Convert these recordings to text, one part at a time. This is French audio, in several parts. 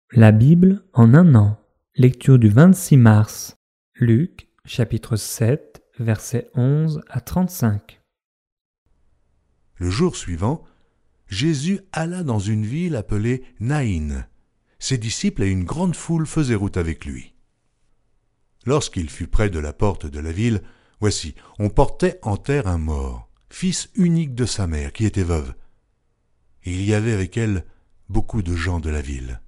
La Bible en un an. Lecture du 26 mars. Luc, chapitre 7, versets 11 à 35. Le jour suivant, Jésus alla dans une ville appelée Naïn. Ses disciples et une grande foule faisaient route avec lui. Lorsqu'il fut près de la porte de la ville, voici, on portait en terre un mort, fils unique de sa mère, qui était veuve. Et il y avait avec elle beaucoup de gens de la ville.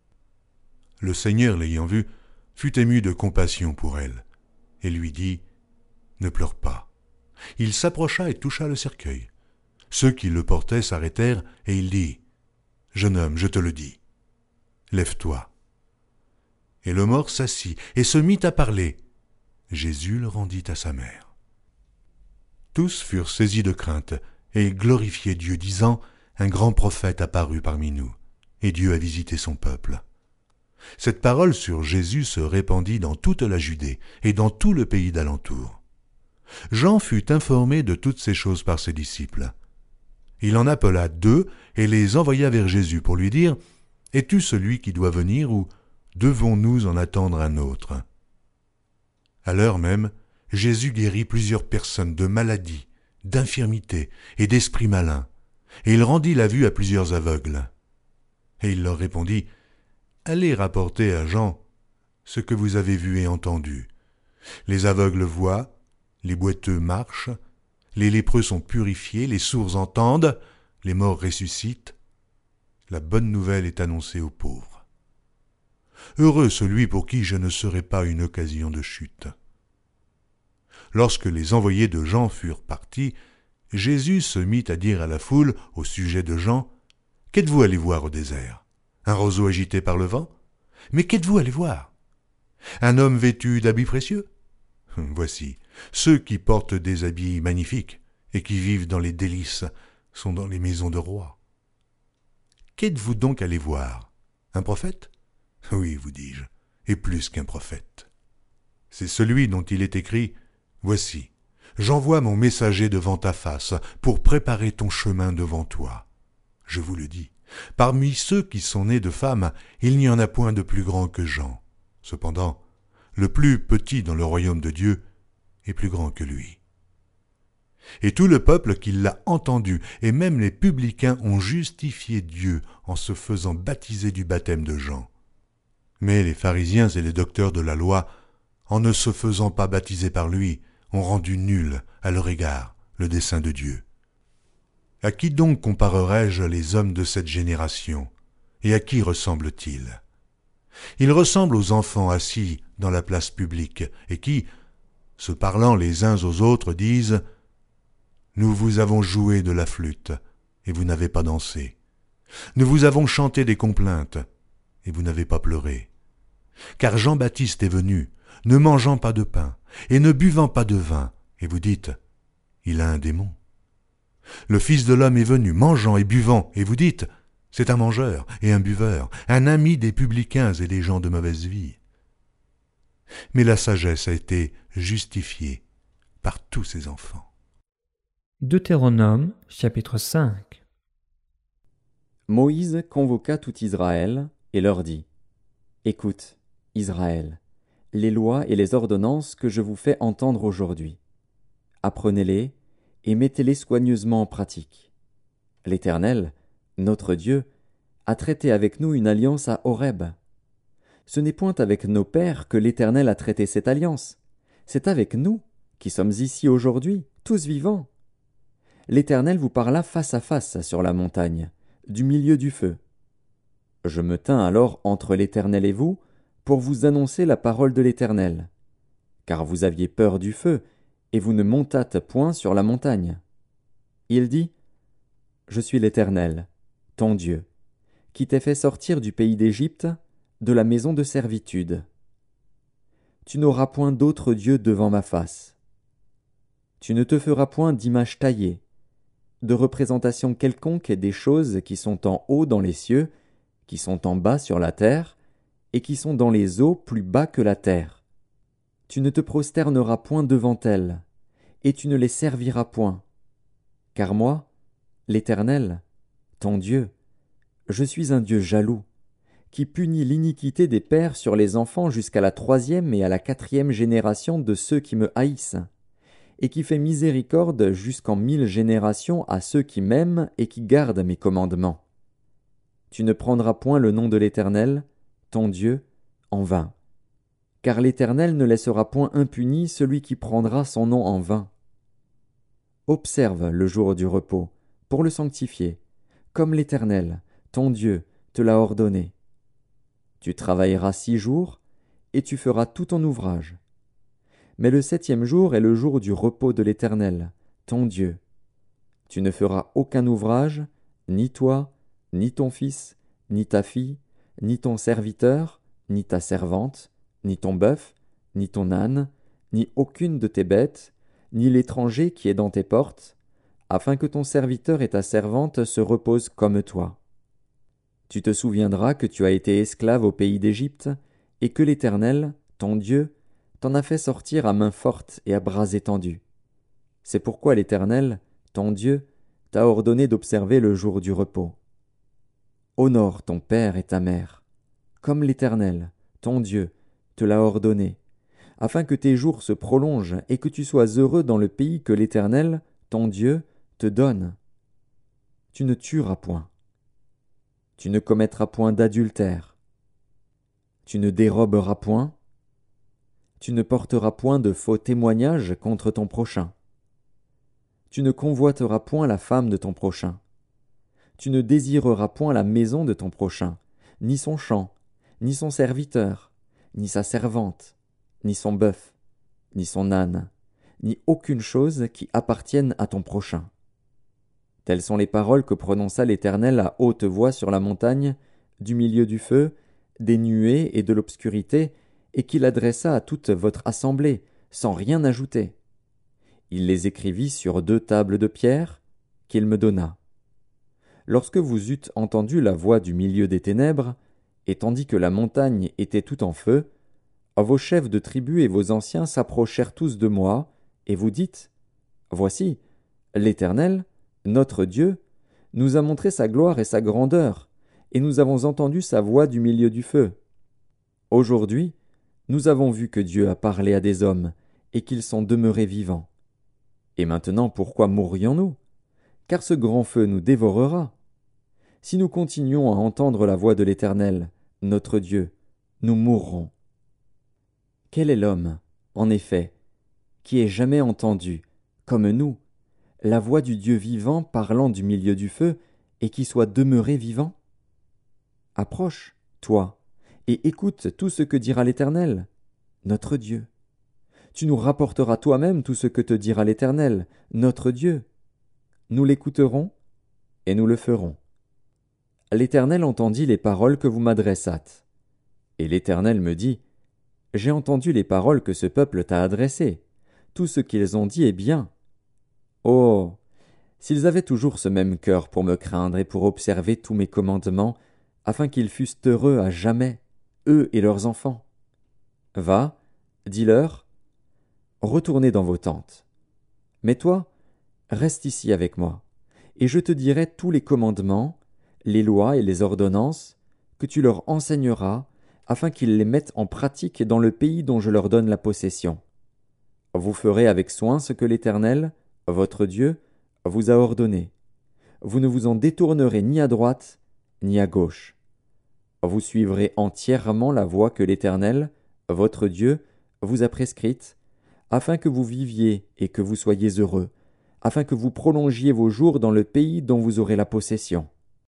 Le Seigneur, l'ayant vue, fut ému de compassion pour elle, et lui dit « Ne pleure pas ». Il s'approcha et toucha le cercueil. Ceux qui le portaient s'arrêtèrent, et il dit « Jeune homme, je te le dis, lève-toi ». Et le mort s'assit et se mit à parler. Jésus le rendit à sa mère. Tous furent saisis de crainte et glorifiaient Dieu, disant « Un grand prophète apparut parmi nous, et Dieu a visité son peuple ». Cette parole sur Jésus se répandit dans toute la Judée et dans tout le pays d'alentour. Jean fut informé de toutes ces choses par ses disciples. Il en appela 2 et les envoya vers Jésus pour lui dire « Es-tu celui qui doit venir ou devons-nous en attendre un autre ?» À l'heure même, Jésus guérit plusieurs personnes de maladies, d'infirmités et d'esprits malins, et il rendit la vue à plusieurs aveugles. Et il leur répondit « Allez rapporter à Jean ce que vous avez vu et entendu. Les aveugles voient, les boiteux marchent, les lépreux sont purifiés, les sourds entendent, les morts ressuscitent. La bonne nouvelle est annoncée aux pauvres. Heureux celui pour qui je ne serai pas une occasion de chute. » Lorsque les envoyés de Jean furent partis, Jésus se mit à dire à la foule au sujet de Jean « Qu'êtes-vous allé voir au désert ? Un roseau agité par le vent ? Mais qu'êtes-vous allé voir ? Un homme vêtu d'habits précieux ? Voici, ceux qui portent des habits magnifiques et qui vivent dans les délices sont dans les maisons de rois. Qu'êtes-vous donc allé voir ? Un prophète ? Oui, vous dis-je, et plus qu'un prophète. C'est celui dont il est écrit « Voici, j'envoie mon messager devant ta face pour préparer ton chemin devant toi. » Je vous le dis, parmi ceux qui sont nés de femmes, il n'y en a point de plus grand que Jean. Cependant, le plus petit dans le royaume de Dieu est plus grand que lui. Et tout le peuple qui l'a entendu, et même les publicains, ont justifié Dieu en se faisant baptiser du baptême de Jean. Mais les pharisiens et les docteurs de la loi, en ne se faisant pas baptiser par lui, ont rendu nul à leur égard le dessein de Dieu. À qui donc comparerai-je les hommes de cette génération ? Et à qui ressemblent-ils ? Ils ressemblent aux enfants assis dans la place publique, et qui, se parlant les uns aux autres, disent « Nous vous avons joué de la flûte, et vous n'avez pas dansé. Nous vous avons chanté des complaintes, et vous n'avez pas pleuré. Car Jean-Baptiste est venu, ne mangeant pas de pain, et ne buvant pas de vin, et vous dites « Il a un démon. » Le Fils de l'homme est venu, mangeant et buvant, et vous dites « C'est un mangeur et un buveur, un ami des publicains et des gens de mauvaise vie. » Mais la sagesse a été justifiée par tous ses enfants. Deutéronome, chapitre 5. Moïse convoqua tout Israël et leur dit : Écoute, Israël, les lois et les ordonnances que je vous fais entendre aujourd'hui. Apprenez-les et mettez-les soigneusement en pratique. L'Éternel, notre Dieu, a traité avec nous une alliance à Horeb. Ce n'est point avec nos pères que l'Éternel a traité cette alliance, c'est avec nous, qui sommes ici aujourd'hui, tous vivants. L'Éternel vous parla face à face sur la montagne, du milieu du feu. Je me tins alors entre l'Éternel et vous, pour vous annoncer la parole de l'Éternel. Car vous aviez peur du feu, et vous ne montâtes point sur la montagne. Il dit : Je suis l'Éternel, ton Dieu, qui t'ai fait sortir du pays d'Égypte, de la maison de servitude. Tu n'auras point d'autre Dieu devant ma face. Tu ne te feras point d'image taillée, de représentation quelconque des choses qui sont en haut dans les cieux, qui sont en bas sur la terre, et qui sont dans les eaux plus bas que la terre. Tu ne te prosterneras point devant elles, et tu ne les serviras point. Car moi, l'Éternel, ton Dieu, je suis un Dieu jaloux, qui punit l'iniquité des pères sur les enfants jusqu'à la 3e et à la 4e génération de ceux qui me haïssent, et qui fait miséricorde jusqu'en 1000 générations à ceux qui m'aiment et qui gardent mes commandements. Tu ne prendras point le nom de l'Éternel, ton Dieu, en vain, car l'Éternel ne laissera point impuni celui qui prendra son nom en vain. Observe le jour du repos, pour le sanctifier, comme l'Éternel, ton Dieu, te l'a ordonné. Tu travailleras 6 jours, et tu feras tout ton ouvrage. Mais le 7e jour est le jour du repos de l'Éternel, ton Dieu. Tu ne feras aucun ouvrage, ni toi, ni ton fils, ni ta fille, ni ton serviteur, ni ta servante, ni ton bœuf, ni ton âne, ni aucune de tes bêtes, ni l'étranger qui est dans tes portes, afin que ton serviteur et ta servante se reposent comme toi. Tu te souviendras que tu as été esclave au pays d'Égypte, et que l'Éternel, ton Dieu, t'en a fait sortir à main forte et à bras étendus. C'est pourquoi l'Éternel, ton Dieu, t'a ordonné d'observer le jour du repos. Honore ton père et ta mère, comme l'Éternel, ton Dieu, te l'a ordonné, afin que tes jours se prolongent et que tu sois heureux dans le pays que l'Éternel, ton Dieu, te donne. Tu ne tueras point. Tu ne commettras point d'adultère. Tu ne déroberas point. Tu ne porteras point de faux témoignages contre ton prochain. Tu ne convoiteras point la femme de ton prochain. Tu ne désireras point la maison de ton prochain, ni son champ, ni son serviteur, ni sa servante, ni son bœuf, ni son âne, ni aucune chose qui appartienne à ton prochain. Telles sont les paroles que prononça l'Éternel à haute voix sur la montagne, du milieu du feu, des nuées et de l'obscurité, et qu'il adressa à toute votre assemblée, sans rien ajouter. Il les écrivit sur 2 tables de pierre, qu'il me donna. Lorsque vous eûtes entendu la voix du milieu des ténèbres, et tandis que la montagne était tout en feu, vos chefs de tribus et vos anciens s'approchèrent tous de moi, et vous dites, Voici, l'Éternel, notre Dieu, nous a montré sa gloire et sa grandeur, et nous avons entendu sa voix du milieu du feu. Aujourd'hui, nous avons vu que Dieu a parlé à des hommes, et qu'ils sont demeurés vivants. Et maintenant, pourquoi mourrions-nous? Car ce grand feu nous dévorera. Si nous continuons à entendre la voix de l'Éternel, notre Dieu, nous mourrons. Quel est l'homme, en effet, qui ait jamais entendu, comme nous, la voix du Dieu vivant parlant du milieu du feu, et qui soit demeuré vivant? Approche, toi, et écoute tout ce que dira l'Éternel, notre Dieu. Tu nous rapporteras toi-même tout ce que te dira l'Éternel, notre Dieu. Nous l'écouterons, et nous le ferons. L'Éternel entendit les paroles que vous m'adressâtes. Et l'Éternel me dit, J'ai entendu les paroles que ce peuple t'a adressées. Tout ce qu'ils ont dit est bien. Oh, s'ils avaient toujours ce même cœur pour me craindre et pour observer tous mes commandements, afin qu'ils fussent heureux à jamais, eux et leurs enfants. Va, dis-leur, retournez dans vos tentes. Mais toi, reste ici avec moi, et je te dirai tous les commandements, les lois et les ordonnances que tu leur enseigneras, afin qu'ils les mettent en pratique dans le pays dont je leur donne la possession. Vous ferez avec soin ce que l'Éternel, votre Dieu, vous a ordonné. Vous ne vous en détournerez ni à droite, ni à gauche. Vous suivrez entièrement la voie que l'Éternel, votre Dieu, vous a prescrite, afin que vous viviez et que vous soyez heureux, afin que vous prolongiez vos jours dans le pays dont vous aurez la possession.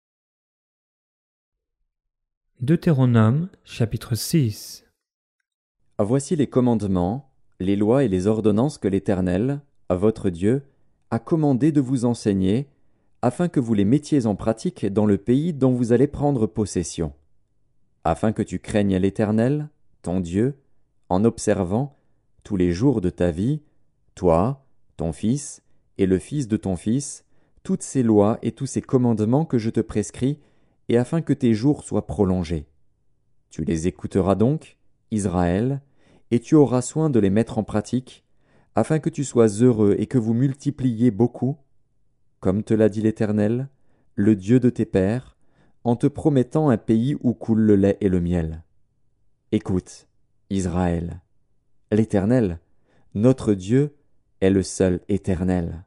Deutéronome, chapitre 6. Voici les commandements, les lois et les ordonnances que l'Éternel, votre Dieu, a commandé de vous enseigner, afin que vous les mettiez en pratique dans le pays dont vous allez prendre possession, afin que tu craignes l'Éternel, ton Dieu, en observant, tous les jours de ta vie, toi, ton fils, et le fils de ton fils, toutes ces lois et tous ces commandements que je te prescris, et afin que tes jours soient prolongés. Tu les écouteras donc, Israël, et tu auras soin de les mettre en pratique, afin que tu sois heureux et que vous multipliez beaucoup, comme te l'a dit l'Éternel, le Dieu de tes pères, en te promettant un pays où coule le lait et le miel. Écoute, Israël, l'Éternel, notre Dieu, est le seul éternel.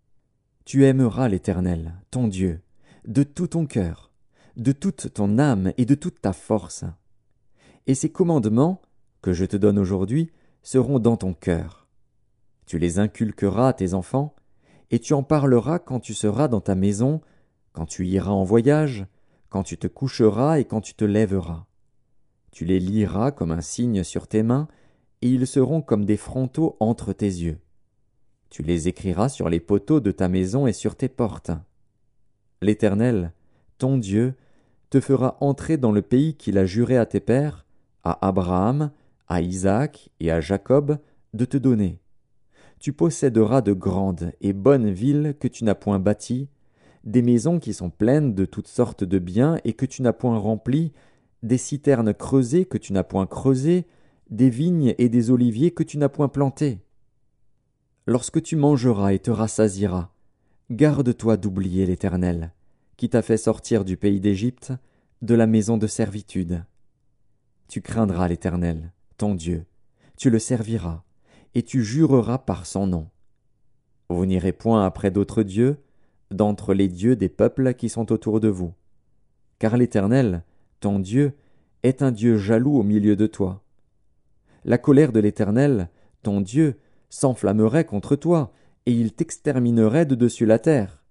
Tu aimeras l'Éternel, ton Dieu, de tout ton cœur, de toute ton âme et de toute ta force. Et ces commandements, que je te donne aujourd'hui, seront dans ton cœur. Tu les inculqueras à tes enfants, et tu en parleras quand tu seras dans ta maison, quand tu iras en voyage, quand tu te coucheras et quand tu te lèveras. Tu les liras comme un signe sur tes mains, et ils seront comme des frontaux entre tes yeux. Tu les écriras sur les poteaux de ta maison et sur tes portes. L'Éternel, ton Dieu, te fera entrer dans le pays qu'il a juré à tes pères, à Abraham, à Isaac et à Jacob, de te donner. Tu posséderas de grandes et bonnes villes que tu n'as point bâties, des maisons qui sont pleines de toutes sortes de biens et que tu n'as point remplies, des citernes creusées que tu n'as point creusées, des vignes et des oliviers que tu n'as point plantés. Lorsque tu mangeras et te rassasieras, garde-toi d'oublier l'Éternel, qui t'a fait sortir du pays d'Égypte, de la maison de servitude. Tu craindras l'Éternel, ton Dieu, tu le serviras, et tu jureras par son nom. Vous n'irez point après d'autres dieux, d'entre les dieux des peuples qui sont autour de vous. Car l'Éternel, ton Dieu, est un Dieu jaloux au milieu de toi. La colère de l'Éternel, ton Dieu, s'enflammerait contre toi, et il t'exterminerait de dessus la terre.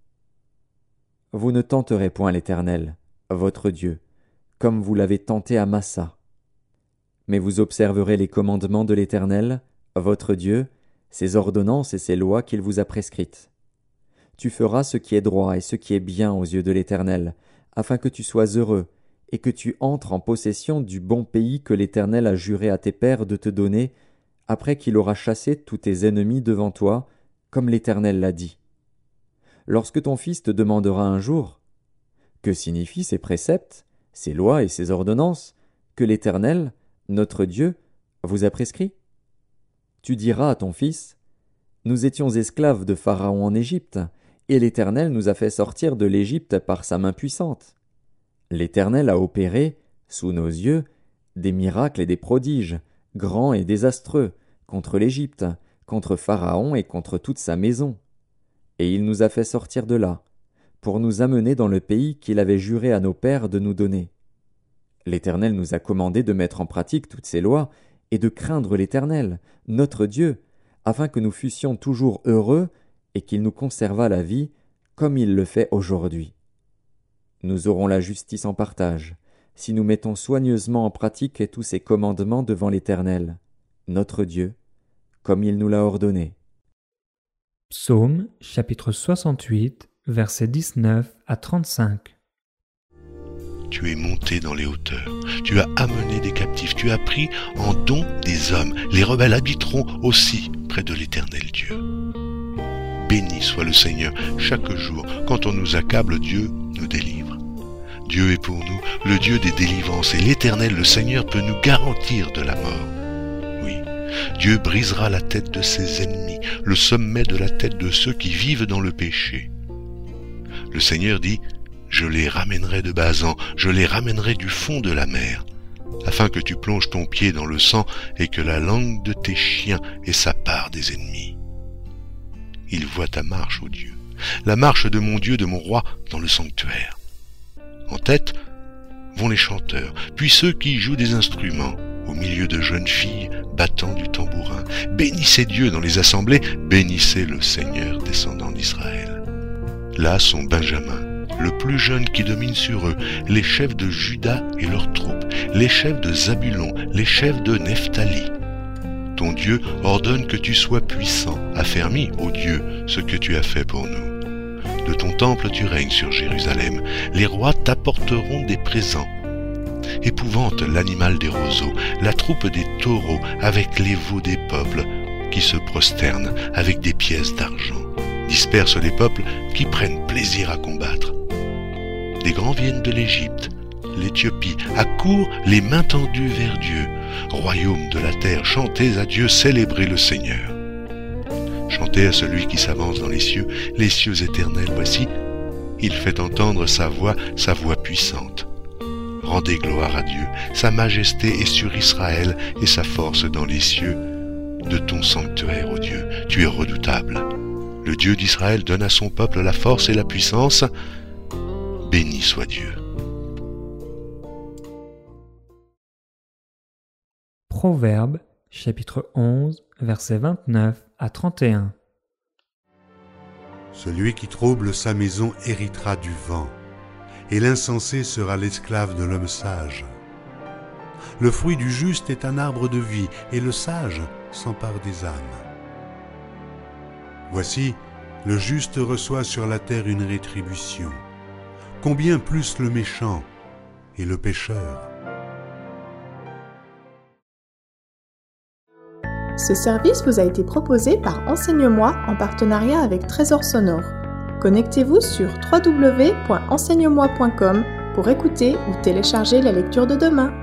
Vous ne tenterez point l'Éternel, votre Dieu, comme vous l'avez tenté à Massa. Mais vous observerez les commandements de l'Éternel, votre Dieu, ses ordonnances et ses lois qu'il vous a prescrites. Tu feras ce qui est droit et ce qui est bien aux yeux de l'Éternel, afin que tu sois heureux, et que tu entres en possession du bon pays que l'Éternel a juré à tes pères de te donner, après qu'il aura chassé tous tes ennemis devant toi, comme l'Éternel l'a dit. Lorsque ton fils te demandera un jour « Que signifient ces préceptes, ces lois et ces ordonnances que l'Éternel, notre Dieu, vous a prescrits ?» Tu diras à ton fils « Nous étions esclaves de Pharaon en Égypte, et l'Éternel nous a fait sortir de l'Égypte par sa main puissante. L'Éternel a opéré, sous nos yeux, des miracles et des prodiges, grands et désastreux, contre l'Égypte, contre Pharaon et contre toute sa maison. Et il nous a fait sortir de là, pour nous amener dans le pays qu'il avait juré à nos pères de nous donner. L'Éternel nous a commandé de mettre en pratique toutes ces lois et de craindre l'Éternel, notre Dieu, afin que nous fussions toujours heureux et qu'il nous conservât la vie, comme il le fait aujourd'hui. Nous aurons la justice en partage, si nous mettons soigneusement en pratique tous ces commandements devant l'Éternel, notre Dieu, comme il nous l'a ordonné. Psaume chapitre 68, versets 19 à 35. Tu es monté dans les hauteurs, tu as amené des captifs, tu as pris en don des hommes. Les rebelles habiteront aussi près de l'Éternel Dieu. Béni soit le Seigneur, chaque jour, quand on nous accable, Dieu nous délivre. Dieu est pour nous le Dieu des délivrances, et l'Éternel, le Seigneur, peut nous garantir de la mort. Oui, Dieu brisera la tête de ses ennemis, le sommet de la tête de ceux qui vivent dans le péché. Le Seigneur dit, « Je les ramènerai de Basan, je les ramènerai du fond de la mer, afin que tu plonges ton pied dans le sang et que la langue de tes chiens ait sa part des ennemis. » Il voit ta marche, ô Dieu, la marche de mon Dieu, de mon roi, dans le sanctuaire. En tête vont les chanteurs, puis ceux qui jouent des instruments, au milieu de jeunes filles battant du tambourin. Bénissez Dieu dans les assemblées, bénissez le Seigneur, descendant d'Israël. Là sont Benjamin, le plus jeune qui domine sur eux, les chefs de Juda et leurs troupes, les chefs de Zabulon, les chefs de Nephtali. Ton Dieu ordonne que tu sois puissant, affermis, ô Dieu, ce que tu as fait pour nous. De ton temple tu règnes sur Jérusalem, les rois t'apporteront des présents. Épouvante l'animal des roseaux, la troupe des taureaux avec les veaux des peuples qui se prosternent avec des pièces d'argent. Disperse les peuples qui prennent plaisir à combattre. Des grands viennent de l'Égypte, l'Éthiopie, accourent les mains tendues vers Dieu. Royaume de la terre, chantez à Dieu, célébrez le Seigneur. Chantez à celui qui s'avance dans les cieux éternels. Voici, Il fait entendre sa voix puissante. Rendez gloire à Dieu, sa majesté est sur Israël et sa force dans les cieux. De ton sanctuaire, ô Dieu, tu es redoutable. Le Dieu d'Israël donne à son peuple la force et la puissance. Béni soit Dieu. Proverbes, chapitre 11, versets 29 à 31. Celui qui trouble sa maison héritera du vent, et l'insensé sera l'esclave de l'homme sage. Le fruit du juste est un arbre de vie, et le sage s'empare des âmes. Voici, le juste reçoit sur la terre une rétribution. Combien plus le méchant et le pécheur. Ce service vous a été proposé par Enseigne-moi en partenariat avec Trésor Sonore. Connectez-vous sur www.enseigne-moi.com pour écouter ou télécharger la lecture de demain.